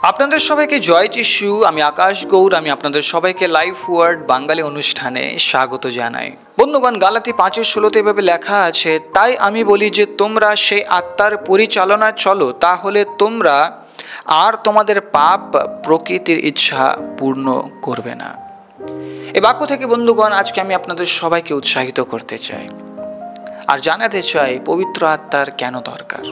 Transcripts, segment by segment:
আপনাদের সবাইকে জয় যিশু। আমি আকাশ গৌর। আমি আপনাদের সবাইকে লাইফ ওয়ার্ড বাঙালি অনুষ্ঠানে স্বাগত জানাই। বন্ধুগণ, গালাতি 5:16 এভাবে লেখা আছে, তাই আমি বলি যে তোমরা সেই আত্মার পরিচালনায় চলো, তাহলে তোমরা আর তোমাদের পাপ প্রকৃতির ইচ্ছা পূর্ণ করবে না। এই বাক্য থেকে বন্ধুগণ আজকে আমি আপনাদের সবাইকে উৎসাহিত করতে চাই আর জানাতে চাই পবিত্র আত্মার কেন দরকার,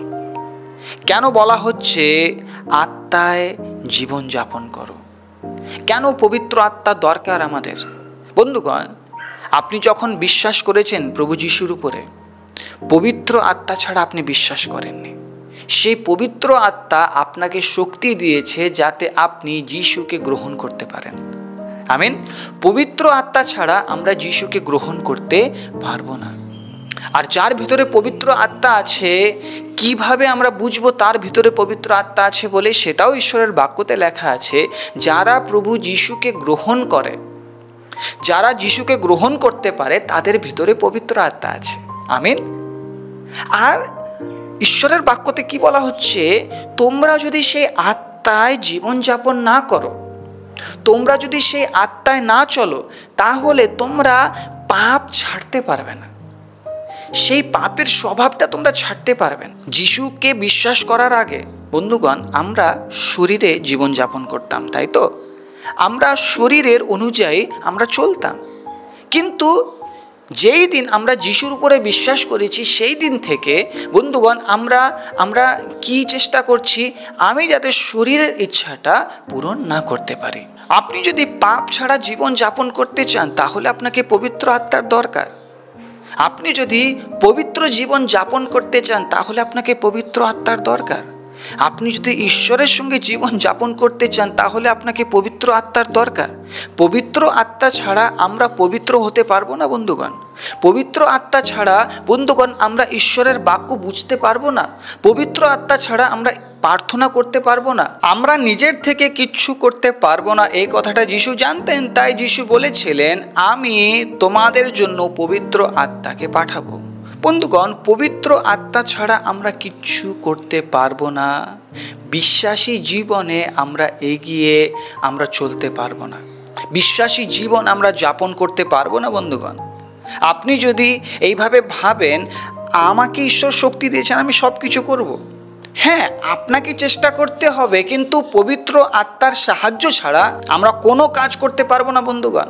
কেন বলা হচ্ছে আত্মায় জীবন যাপন করো, কেন পবিত্র আত্মা দরকার আমাদের। বন্ধুগণ, আপনি যখন বিশ্বাস করেছেন প্রভু যিশুর উপরে, পবিত্র আত্মা ছাড়া আপনি বিশ্বাস করেননি। সেই পবিত্র আত্মা আপনাকে শক্তি দিয়েছে যাতে আপনি যিশুকে গ্রহণ করতে পারেন। আমিন। পবিত্র আত্মা ছাড়া আমরা যিশুকে গ্রহণ করতে পারবো না। আর যার ভিতরে পবিত্র আত্মা আছে, কিভাবে আমরা বুঝবো তার ভিতরে পবিত্র আত্মা আছে বলে, সেটাও ঈশ্বরের বাক্যতে লেখা আছে। যারা প্রভু যিশুকে গ্রহণ করে, যারা যিশুকে গ্রহণ করতে পারে, তাদের ভিতরে পবিত্র আত্মা আছে। আমিন। আর ঈশ্বরের বাক্যতে কি বলা হচ্ছে, তোমরা যদি সেই আত্মায় জীবনযাপন না করো, তোমরা যদি সেই আত্মায় না চলো, তাহলে তোমরা পাপ ছাড়তে পারবে না। সেই পাপের স্বভাবটা তোমরা ছাড়তে পারবেন। যিশুকে বিশ্বাস করার আগে বন্ধুগণ আমরা শরীরে জীবনযাপন করতাম, তাই তো? আমরা শরীরের অনুযায়ী আমরা চলতাম। কিন্তু যেই দিন আমরা যিশুর উপরে বিশ্বাস করেছি, সেই দিন থেকে বন্ধুগণ আমরা কি চেষ্টা করছি, আমি যাতে শরীরের ইচ্ছাটা পূরণ না করতে পারি। আপনি যদি পাপ ছাড়া জীবন যাপন করতে চান, তাহলে আপনাকে পবিত্র আত্মার দরকার। আপনি যদি পবিত্র জীবন যাপন করতে চান, তাহলে আপনাকে পবিত্র আত্মার দরকার। আপনি যদি ঈশ্বরের সঙ্গে জীবন যাপন করতে চান, তাহলে আপনাকে পবিত্র আত্মার দরকার। পবিত্র আত্মা ছাড়া আমরা পবিত্র হতে পারবো না বন্ধুগণ। পবিত্র আত্মা ছাড়া বন্ধুগণ আমরা ঈশ্বরের বাক্য বুঝতে পারবো না। পবিত্র আত্মা ছাড়া আমরা প্রার্থনা করতে পারবো না। আমরা নিজের থেকে কিচ্ছু করতে পারবো না, এই কথাটা যিশু জানতেন। তাই যিশু বলেছিলেন, আমি তোমাদের জন্য পবিত্র আত্মাকে পাঠাবো। বন্ধুগণ, পবিত্র আত্মা ছাড়া আমরা কিচ্ছু করতে পারবো না। বিশ্বাসী জীবনে আমরা এগিয়ে আমরা চলতে পারবো না। বিশ্বাসী জীবন আমরা যাপন করতে পারবো না বন্ধুগণ। আপনি যদি এইভাবে ভাবেন, আমাকে ঈশ্বর শক্তি দিয়েছেন, আমি সব কিছু করবো। হ্যাঁ, আপনাকে চেষ্টা করতে হবে, কিন্তু পবিত্র আত্মার সাহায্য ছাড়া আমরা কোনো কাজ করতে পারবো না বন্ধুগণ।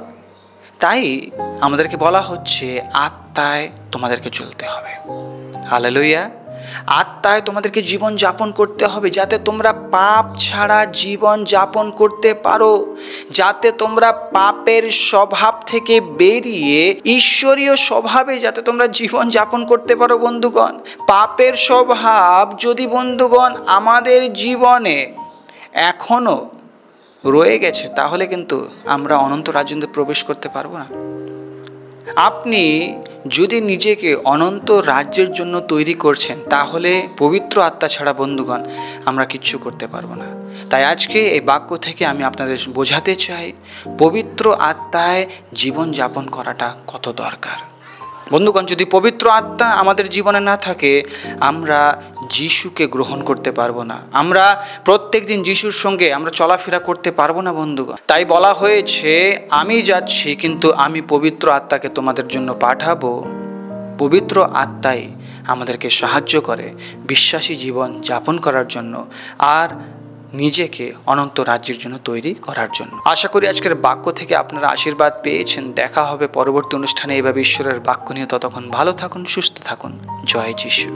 তাই আমাদেরকে বলা হচ্ছে আত্মায় তোমাদেরকে চলতে হবে। হালেলুয়া। আত্মায় তোমাদেরকে জীবন যাপন করতে হবে, যাতে তোমরা পাপ ছাড়া জীবন যাপন করতে পারো, যাতে তোমরা পাপের স্বভাব থেকে বেরিয়ে ঈশ্বরীয় স্বভাবে যাতে তোমরা জীবন যাপন করতে পারো বন্ধুগণ। পাপের স্বভাব যদি বন্ধুগণ আমাদের জীবনে এখনো রয়ে গেছে, তাহলে কিন্তু আমরা অনন্ত রাজ্যে প্রবেশ করতে পারবো না। আপনি যদি নিজেকে অনন্ত রাজ্যের জন্য তৈরি করছেন, তাহলে পবিত্র আত্মা ছাড়া বন্ধুগণ আমরা কিচ্ছু করতে পারবো না। তাই আজকে এই বাক্য থেকে আমি আপনাদের বোঝাতে চাই পবিত্র আত্মায় জীবন যাপন করাটা কত দরকার। বন্ধুগণ, যদি পবিত্র আত্মা আমাদের জীবনে না থাকে, আমরা যিশুকে গ্রহণ করতে পারবো না। আমরা প্রত্যেক দিন যিশুর সঙ্গে আমরা চলাফেরা করতে পারবো না বন্ধুগণ। তাই বলা হয়েছে, আমি যাচ্ছি কিন্তু আমি পবিত্র আত্মাকে তোমাদের জন্য পাঠাবো। পবিত্র আত্মাই আমাদেরকে সাহায্য করে বিশ্বাসী জীবন যাপন করার জন্য আর নিজেকে অনন্ত রাজ্যের জন্য তৈরি করার জন্য। আশা করি আজকের বাক্য থেকে আপনারা আশীর্বাদ পেয়েছেন। দেখা হবে পরবর্তী অনুষ্ঠানে এভাবে ঈশ্বরের বাক্য নিয়ে। ততক্ষণ ভালো থাকুন, সুস্থ থাকুন। জয় যিশু।